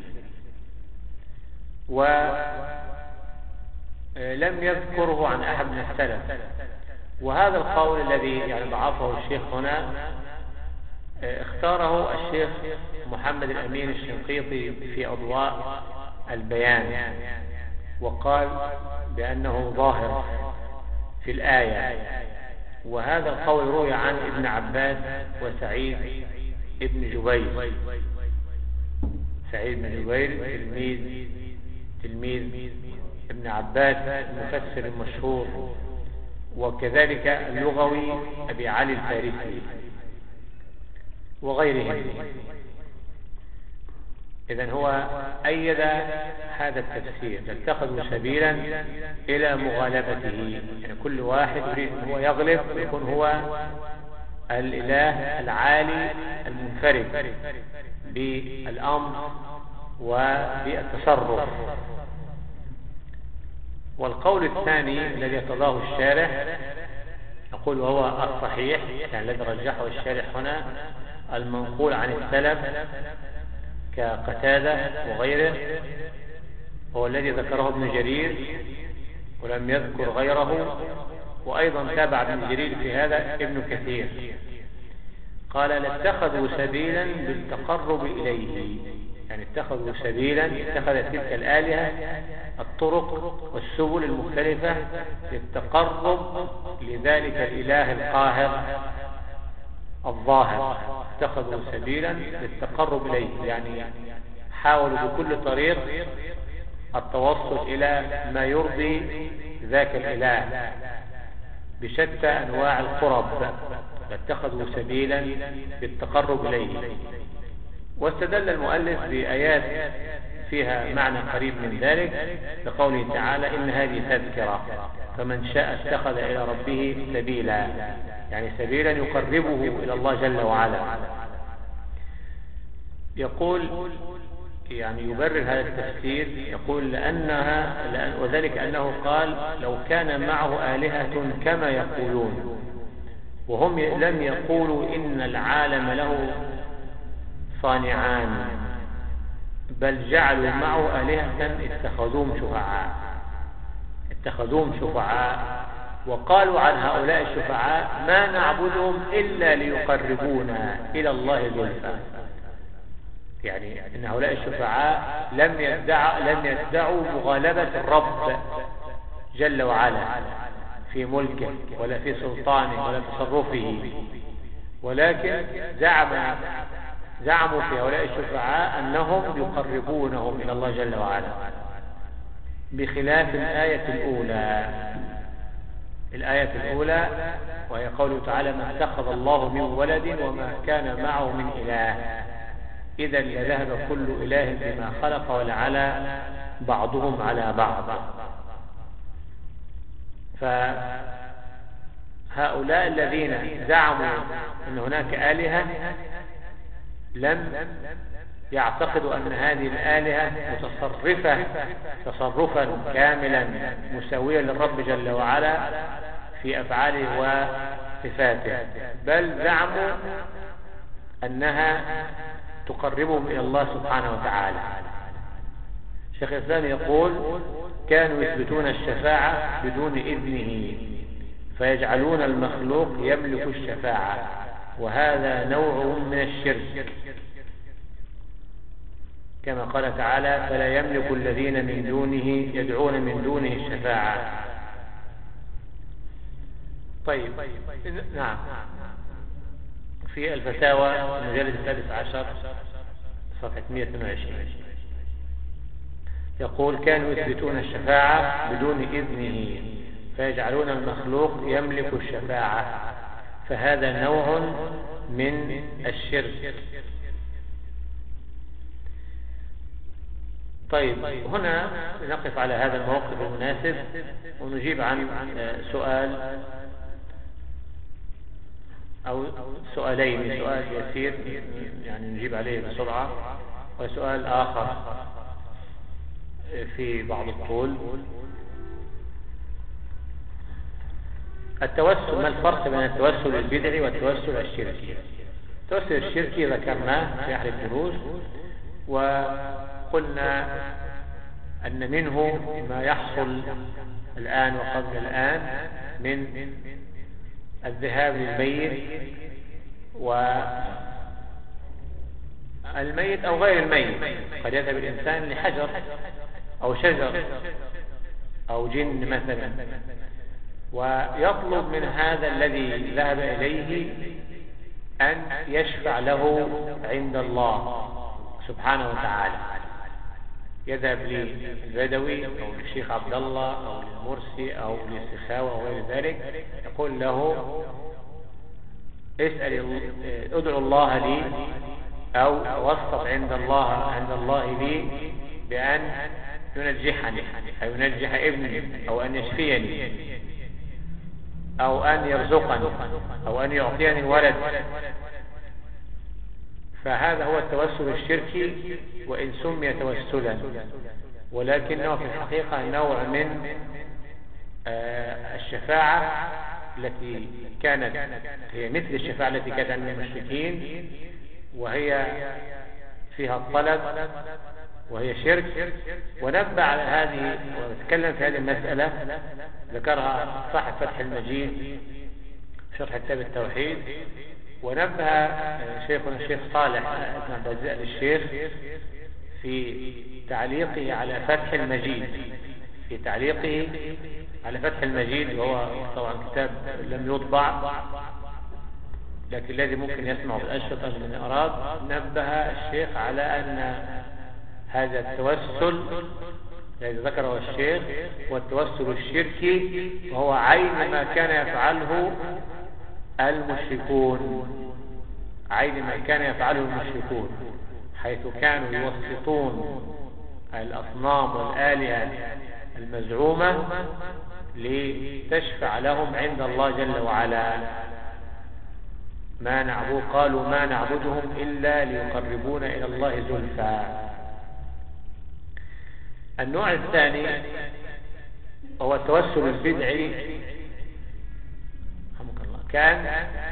ولم يذكره عن أحد من السلف. وهذا القول الذي يعني ضعفه الشيخ هنا اختاره الشيخ محمد الأمين الشنقيطي في أضواء البيان، وقال بأنه ظاهر في الآية. وهذا القول روي عن ابن عباس وسعيد ابن جبير. سعيد بن جبير تلميذ تلميذ ابن عباس المفسر المشهور، وكذلك اللغوي أبي علي الفارسي وغيرهم. إذن هو أيد هذا التفسير، اتخذوا سبيلا إلى مغالبته، يعني كل واحد يريد أن هو يغلب ويكون هو الإله العالي المنفرد بالأمر وبالتصرف. والقول الثاني الذي يتضاه الشارح يقول وهو الصحيح، يعني الذي رجحه الشارح هنا المنقول عن السلف كقتادة وغيره، هو الذي ذكره ابن جرير ولم يذكر غيره، وأيضا تابع ابن جرير في هذا ابن كثير. قال لاتخذوا سبيلا بالتقرب إليه، يعني اتخذوا سبيلا، اتخذت تلك الآلهة الطرق والسبل المختلفة للتقرب لذلك الإله القاهر الظاهر. اتخذوا سبيلا للتقرب إليه، يعني حاولوا بكل طريق التوصل إلى ما يرضي ذاك الإله بشتى أنواع القرب، فاتخذوا سبيلا للتقرب إليه. واستدل المؤلف بآيات فيها معنى قريب من ذلك لقوله تعالى إن هذه تذكرة فمن شاء اتخذ إلى ربه سبيلا، يعني سبيلا يقربه إلى الله جل وعلا. يقول يعني يبرر هذا التفسير، يقول لأنها لأن وذلك أنه قال لو كان معه آلهة كما يقولون، وهم لم يقولوا إن العالم له صانعان، بل جعلوا معه آلهة اتخذوهم شفعاء اتخذوهم شفعاء وقالوا عن هؤلاء الشفعاء ما نعبدهم إلا ليقربونا إلى الله زلفى. يعني إن هؤلاء الشفعاء لم يدع لم يدعوا مغالبة الرب جل وعلا في ملكه ولا في سلطانه ولا تصرفه، ولكن زعم زعموا في هؤلاء الشفعاء أنهم يقربونهم إلى الله جل وعلا، بخلاف الآية الأولى. الآية الأولى وهي قوله تعالى ما اتخذ الله من ولد وما كان معه من إله إذا لذهب كل إله بما خلق ولعلى بعضهم على بعض. فهؤلاء الذين زعموا أن هناك آلهة لم يعتقدوا أن هذه الآلهة متصرفة تصرفا كاملا مساويا للرب جل وعلا في أفعاله وصفاته، بل زعموا أنها تقربهم إلى الله سبحانه وتعالى. شيخ الإسلام يقول كانوا يثبتون الشفاعة بدون إذنه فيجعلون المخلوق يملك الشفاعة، وهذا نوع من الشرك، كما قال تعالى فلا يملك الذين من دونه يدعون من دونه الشفاعة. طيب نعم، في الفتاوى المجلد السادس عشر صفحة مئة واثنين وعشرين يقول كانوا يثبتون الشفاعة بدون إذنه فيجعلون المخلوق يملك الشفاعة، فهذا نوع من الشرك. طيب هنا نقف على هذا الموقف المناسب ونجيب عن سؤال أو سؤالين، سؤال يسير يعني نجيب عليه بسرعة، وسؤال آخر في وفي بعض الطول. التوسل، ما الفرق بين التوسل البدعي والتوسل الشركي؟ التوسل الشركي ذكرناه في أحد الدروس، وقلنا أن منه ما يحصل الآن وقبل الآن من الذهاب للميت والميت أو غير الميت. قد يذهب الإنسان لحجر أو شجر أو جن مثلا، ويطلب من هذا الذي ذهب إليه أن يشفع له عند الله سبحانه وتعالى. يذهب للبدوي أو للشيخ عبد الله أو للمرسي أو للسخاوة أو غير ذلك، يقول له اسأل ادعو الله لي أو وصف عند الله عند الله لي بأن ينجحني أو ينجح ابني أو أن يشفيني أو أن يرزقني أو أن يعطيني الولد. فهذا هو التوسل الشركي، وإن سمي توسلا، ولكنه في الحقيقة نوع من الشفاعة التي كانت هي مثل الشفاعة التي كانت عند المشركين، وهي فيها الطلب وهي شرك. ونبه على هذه ونتكلم في هذه المسألة، ذكرها صاحب فتح المجيد شرح كتاب التوحيد، ونبه شيخنا الشيخ صالح بن عبد العزيز الشيخ في تعليقه على فتح المجيد في تعليقه على فتح المجيد، وهو طبعا كتاب لم يطبع لكن الذي ممكن يسمع بالأشرطة من أراد. نبه الشيخ على أن هذا التوسل الذي ذكره الشيخ والتوسل الشركي، وهو عين ما كان يفعله المشركون عين ما كان يفعله المشركون حيث كانوا يوسطون الأصنام والآلهة المزعومة لتشفع لهم عند الله جل وعلا. ما نعبد قالوا ما نعبدهم إلا ليقربونا إلى الله زلفى. النوع الثاني هو التوسل البدعي. كان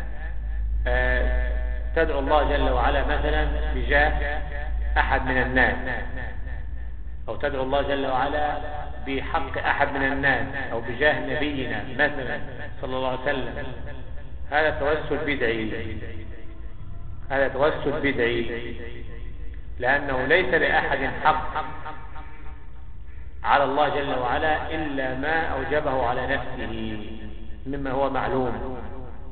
آه تدعو الله جل وعلا مثلا بجاه أحد من الناس، أو تدعو الله جل وعلا بحق أحد من الناس، أو بجاه نبينا مثلا صلى الله عليه وسلم. هذا توسل بدعي هذا توسل بدعي لأنه ليس لأحد حق على الله جل وعلا إلا ما أوجبه على نفسه مما هو معلوم.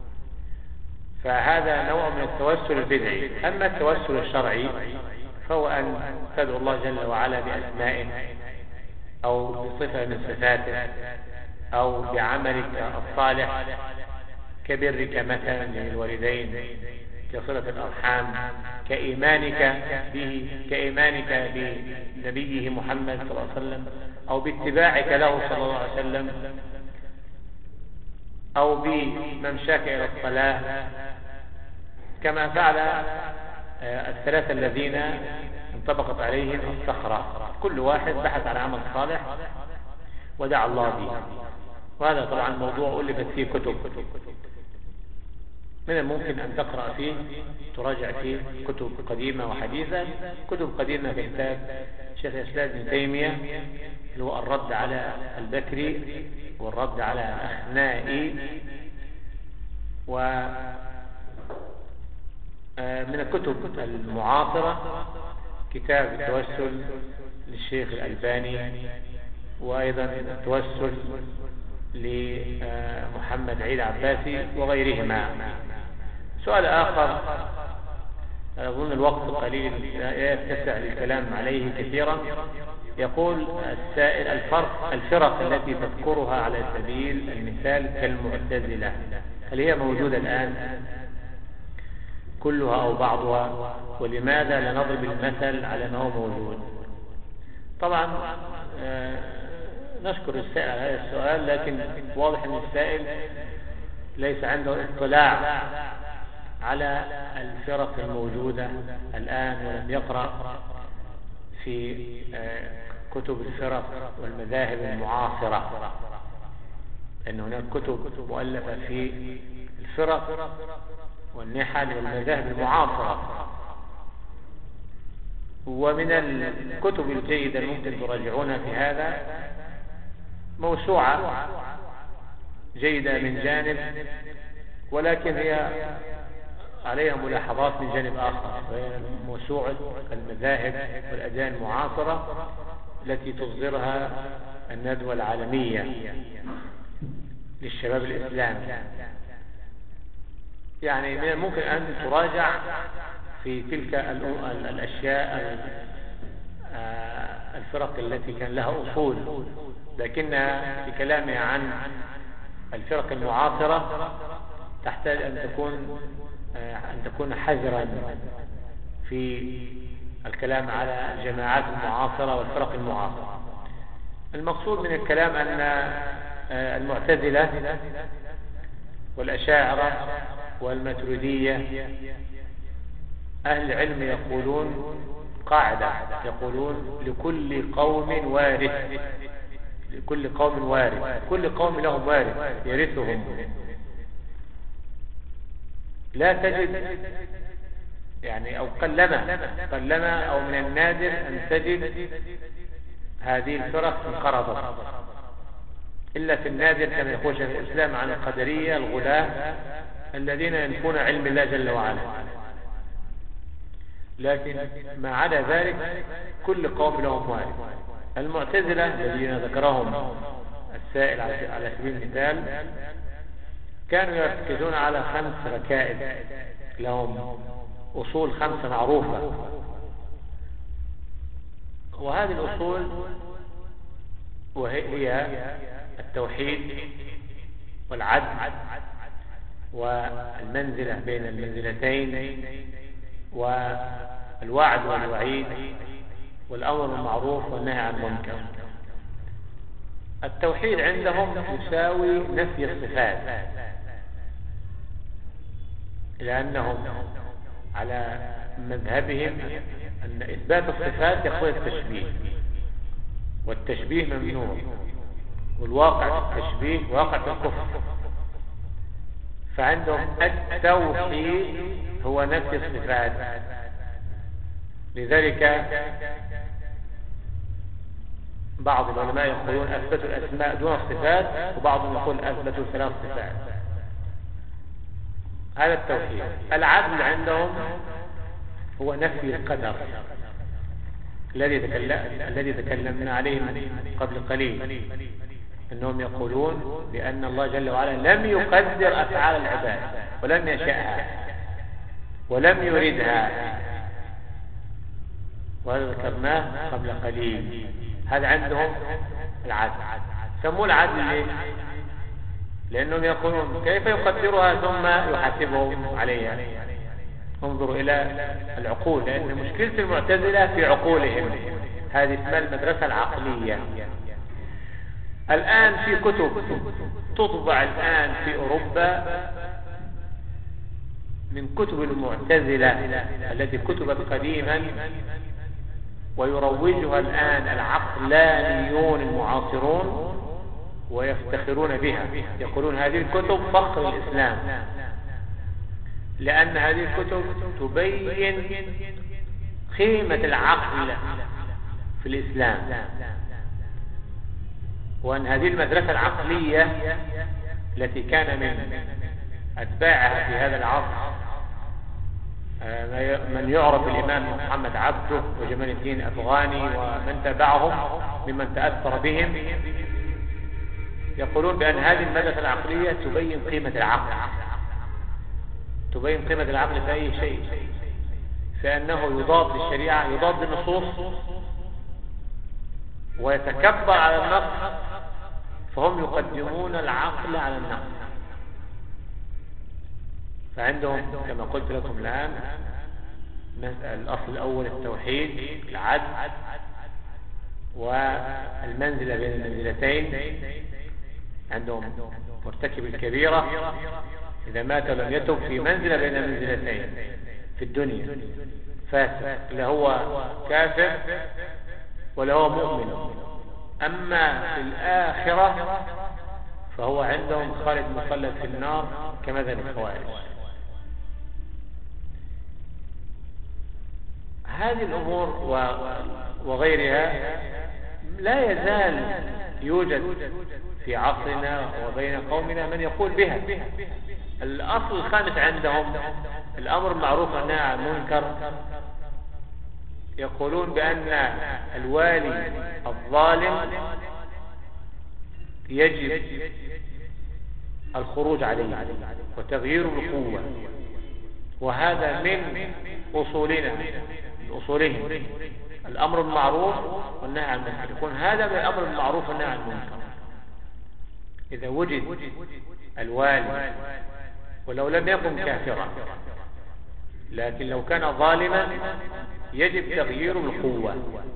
فهذا نوع من التوسل البدعي. أما التوسل الشرعي فهو أن تدعو الله جل وعلا بأسمائه أو بصفة من صفاته أو بعملك الصالح كبرك مثلا للوالدين، كصلة الأرحام، كإيمانك به كإيمانك بنبيه محمد صلى الله عليه وسلم، أو باتباعك له صلى الله عليه وسلم، أو بممشاك إلى الصلاة، كما فعل الثلاثة الذين انطبقت عليهم الصخرة. كل واحد بحث عن عمل صالح ودعا الله به. وهذا طبعا موضوع ألفت فيه كتب، من الممكن أن تقرأ فيه تراجع فيه كتب قديمة وحديثة. كتب قديمة كتاب شيخ الإسلام ابن تيمية اللي هو الرد على البكري والرد على الأخنائي، و من الكتب المعاصرة كتاب التوسل للشيخ الألباني، وأيضا التوسل لمحمد عيد عباسي وغيرهما. سؤال آخر أظن الوقت قليل لا يتسع للكلام عليه كثيرا. يقول السائل الفرق الفرق التي تذكرها على سبيل المثال كالمعتزلة، هل هي موجودة الآن كلها أو بعضها؟ ولماذا لا نضرب المثل على ما هو موجود؟ طبعا آه نشكر السائل على هذا السؤال، لكن واضح أن السائل ليس عنده اطلاع على الفرق الموجودة الآن، ولم يقرأ في كتب الفرق والمذاهب المعاصرة، لأن هناك كتب مؤلفة في الفرق والنحل والمذاهب المعاصرة. ومن الكتب الجيدة ممكن تراجعونها في هذا موسوعة جيدة من جانب، ولكن هي عليها ملاحظات من جانب آخر، وهي موسوعة المذاهب والأديان المعاصرة التي تصدرها الندوة العالمية للشباب الإسلامي. يعني من الممكن أن تراجع في تلك الأشياء الفرق التي كان لها أصول، لكن في كلامها عن الفرق المعاصرة تحتاج أن تكون أن تكون حذرا في الكلام على الجماعات المعاصرة والفرق المعاصرة. المقصود من الكلام أن المعتزلة والأشاعرة والماتريدية أهل العلم يقولون قاعدة، يقولون لكل قوم وارث، لكل قوم وارث، كل قوم لهم وارث يرثهم. لا تجد يعني، أو قلما قلما أو من النادر أن تجد هذه الفرق انقرضت، إلا في النادر كما يقول شيخ الإسلام عن القدرية الغلاة الذين ينفون علم الله جل وعلا. لكن ما عدا ذلك كل قوم لهم وارث. المعتزلة الذين ذكرهم السائل على سبيل المثال كانوا يركزون على خمس ركائز، لهم أصول خمسة معروفة، وهذه الأصول وهي التوحيد والعدل والمنزلة بين المنزلتين والوعد والوعيد والأمر بالمعروف والنهي عن المنكر. التوحيد عندهم يساوي نفي الصفات، لأنهم على مذهبهم أن إثبات الصفات يقوي التشبيه، والتشبيه ممنوع، والواقع في التشبيه واقع في الكفر. فعندهم التوحيد هو نفي الصفات. لذلك بعض العلماء يقولون أثبتوا الأسماء دون الصفات، وبعضهم يقول أثبتوا ثلاث صفات. هذا التوحيد. العدل عندهم هو نفي القدر الذي تكلم الذي تكلمنا عليه قبل قليل، انهم يقولون بأن الله جل وعلا لم يقدر أفعال العباد ولم يشاءها ولم يردها، وهذا ذكرناه قبل قليل. هذا عندهم العدل. سموه العدل ليه؟ لأنهم يقولون كيف يقدرها ثم يحاسبهم عليها. انظروا إلى العقول، لأن مشكلة المعتزلة في عقولهم. هذه اسمها المدرسة العقلية. الآن في كتب تطبع الآن في أوروبا من كتب المعتزلة التي كتبت قديما، ويروجها الآن العقلانيون المعاصرون ويفتخرون بها. يقولون هذه الكتب فخر الإسلام، لأن هذه الكتب تبين قيمة العقل في الإسلام، وأن هذه المدرسة العقلية التي كان من أتباعها في هذا العصر من يعرف الإمام محمد عبده وجمال الدين أفغاني ومن تبعهم ممن تأثر بهم، يقولون بأن هذه المدرسة العقلية تبين قيمة العقل، تبين قيمة العقل في أي شيء، فأنه يضاد للشريعة، يضاد للنصوص، ويتكبر على النص، فهم يقدمون العقل على النقل. فعندهم كما قلت لكم الآن الأصل الأول التوحيد، العدل، والمنزلة بين المنزلتين. عندهم مرتكب الكبيرة إذا مات لم يتب في منزلة بين المنزلتين في الدنيا، فاسق اللي هو كافر ولا هو مؤمن. أما في الآخرة فهو عندهم خالد مخلد في النار كمذهب الخوارج. هذه الأمور وغيرها لا يزال يوجد في عصرنا وبين قومنا من يقول بها. الأصل الخامس عندهم الأمر معروف والنهي عن المنكر. يقولون بأن الوالي الظالم يجب الخروج عليه وتغييره بالقوة، وهذا من أصولنا من أصولهم الأمر المعروف والنهي عن المنكر. يكون هذا من الأمر المعروف والنهي عن المنكر. إذا وجد الوالي ولو لم يكن كافرا، لكن لو كان ظالما يجب تغييره بالقوة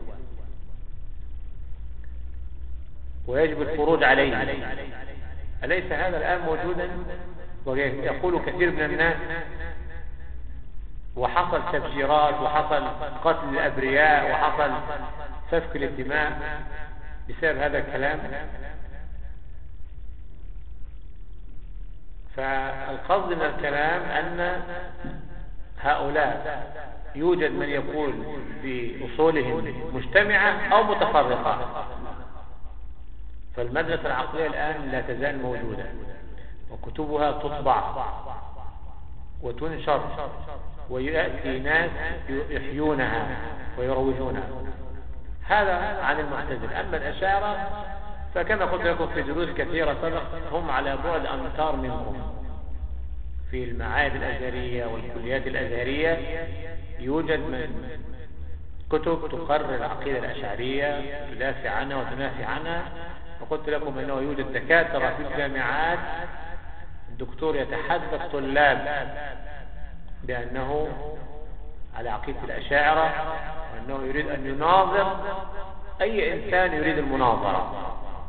ويجب الخروج عليه. أليس هذا الآن موجودا؟ ويقول كثير من الناس وحصل تفجيرات وحصل قتل الأبرياء وحصل سفك الدماء بسبب هذا الكلام. فالقصد من الكلام أن هؤلاء يوجد من يقول بأصولهم مجتمعة أو متفرقة. فالمدرسة العقلية الآن لا تزال موجودة وكتبها تطبع وتنشر ويأتي ناس يحيونها ويروجونها. هذا عن المعتزلة. أما الأشاعرة فكما قلت لكم في دروس كثيرة سبق هم على بعد أمتار منكم. في المعاهد الأزهرية والكليات الأزهرية يوجد من كتب تقرر العقيدة الأشعرية تدافع عنها وتنافي عنها. وقلت لكم أنه يوجد دكاترة في الجامعات الدكتور يتحدى الطلاب بأنه على عقيدة الأشاعرة وأنه يريد أن يناظر أي إنسان يريد المناظرة.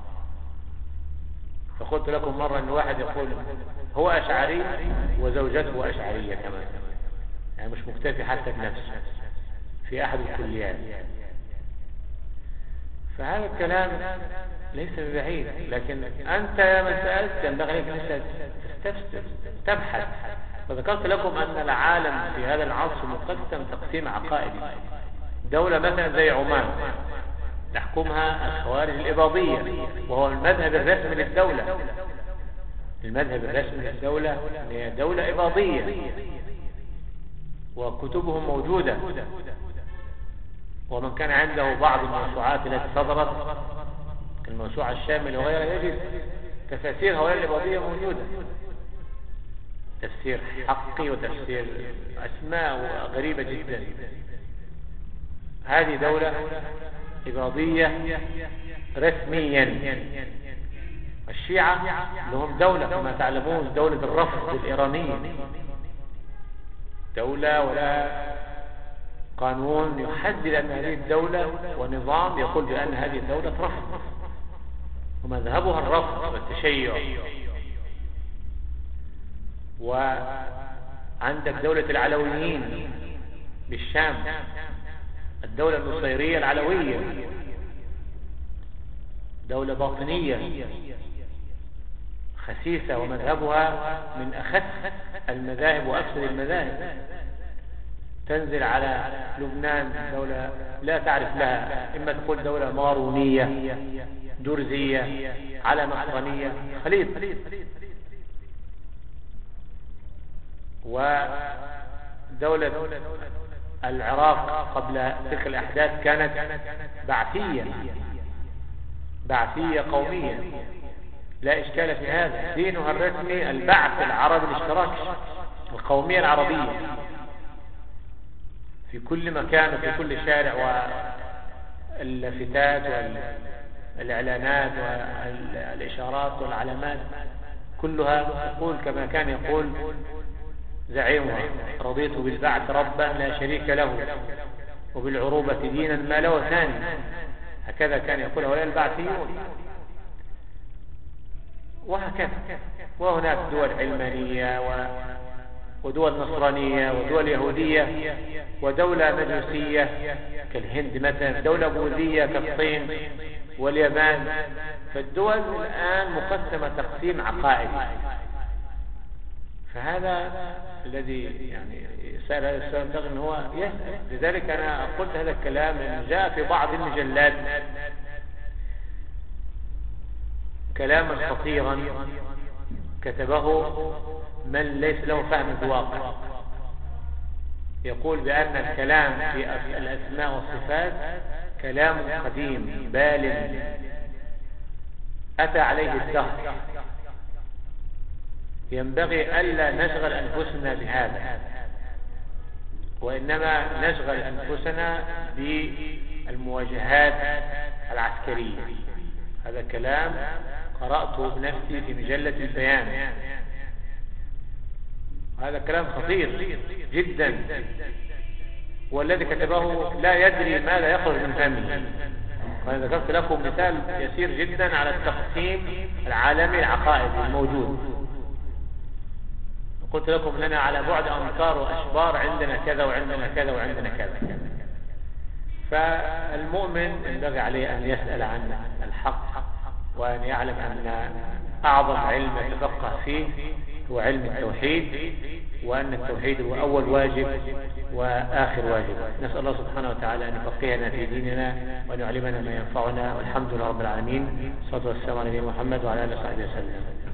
فقلت لكم مرة أن واحد يقول هو أشعري وزوجته أشعرية كمان، يعني مش مكتفي حتى بنفسه في أحد الكليات. فهذا الكلام ليس ببعيد، لكن أنت يا من سألت ينبغي أن تستفسر تبحث. فذكرت لكم أن العالم في هذا العصر مقسم تقسيم عقائدي. دولة مثلا زي عمان تحكمها الخوارج الإباضية، وهو المذهب الرسمي للدولة. المذهب الرسمي للدولة هي دولة إباضية وكتبهم موجودة. ومن كان عنده بعض الموسوعات التي صدرت الموسوعة الشاملة وغيرها يجد تفاسير هؤلاء الإباضية موجودة، تفسير حقي وتفسير أسماء غريبة جدا. هذه دولة إباضية رسميا. الشيعة لهم دولة كما تعلمون، دولة الرفض الإيرانية، دولة ولا قانون يحدد أن هذه الدولة ونظام يقول بأن هذه الدولة رفض، ومذهبها الرفض والتشيع. وعندك دولة العلويين بالشام، الدولة النصيرية العلوية، دولة باطنية خسيسة ومذهبها من أخس المذاهب وأفسد المذاهب. تنزل على لبنان دولة لا تعرف لها، إما تقول دولة مارونية درزية على نصرانية خليط. ودولة العراق قبل تلك الأحداث كانت بعثية بعثية قومية لا إشكال في هذا. دينها الرسمي البعث العربي الاشتراكي، القومية العربية في كل مكان وفي كل شارع، واللافتات والإعلانات والإشارات والعلامات كلها تقول كما كان يقول زعيمها: رضيت بالبعث ربا لا شريك له وبالعروبة دينا ما له ثاني. هكذا كان يقول هؤلاء البعثيون. وهكذا وهناك دول علمانية ودول نصرانية ودول يهودية ودولة مجوسية كالهند مثلا، دولة بوذية كالصين واليابان. فالدول الآن مقسمة تقسيم عقائدي. فهذا الذي يعني سأل هذا السؤال ينبغي أن هو يسأل. لذلك أنا قلت هذا الكلام أن جاء في بعض المجلات كلاما خطيرا كتبه من ليس له فهم بواقع، يقول بأن الكلام في الأسماء والصفات كلام قديم بالغ أتى عليه الدهر، ينبغي ألا نشغل أنفسنا بهذا، وإنما نشغل أنفسنا بالمواجهات العسكرية. هذا كلام قرأته بنفسي في مجلة البيان، هذا كلام خطير جدا، والذي كتبه لا يدري ماذا يخرج من فمه. وأنا ذكرت لكم مثال يسير جدا على التقسيم العالمي العقائدي الموجود. قلت لكم لنا على بعد أمتار وأشبار عندنا كذا وعندنا كذا وعندنا كذا. فالمؤمن ينبغي عليه أن يسأل عن الحق، وأن يعلم أن أعظم علم يتفقه فيه هو علم التوحيد، وأن التوحيد هو أول واجب وآخر واجب. نسأل الله سبحانه وتعالى أن يفقهنا في ديننا وأن يعلمنا ما ينفعنا، والحمد لله رب العالمين. صلى الله عليه وسلم على نبينا محمد وعلى آله وصحبه وسلم.